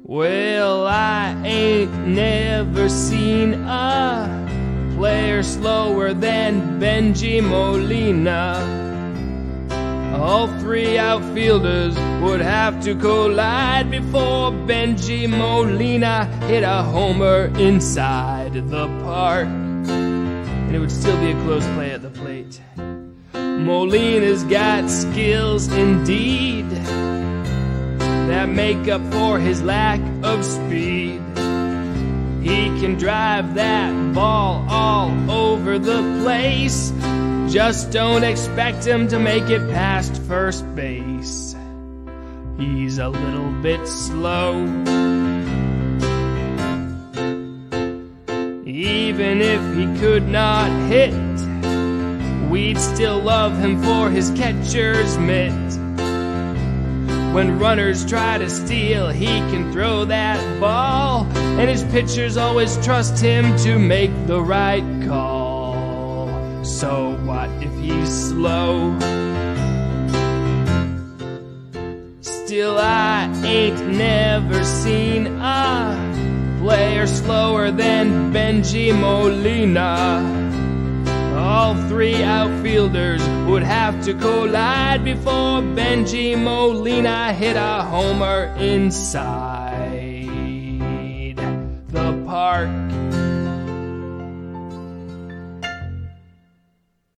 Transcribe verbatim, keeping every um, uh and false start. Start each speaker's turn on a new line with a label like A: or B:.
A: Well, I ain't never seen a player slower than Bengie Molina. All three outfielders would have to collide before Bengie Molina hit a homer inside the park. And it would still be a close play at the plate. Molina's got skills indeed that make up for his lack of speed. He can drive that ball all over the place. Just don't expect him to make it past first base. He's a little bit slow. Even if he could not hit, we'd still love him for his catcher's mitt. When runners try to steal, he can throw that ball, and his pitchers always trust him to make the right call. So what if he's slow? Still, I ain't never seen a player slower than Bengie Molina. All three outfielders would have to collide before Bengie Molina hit a homer inside the park.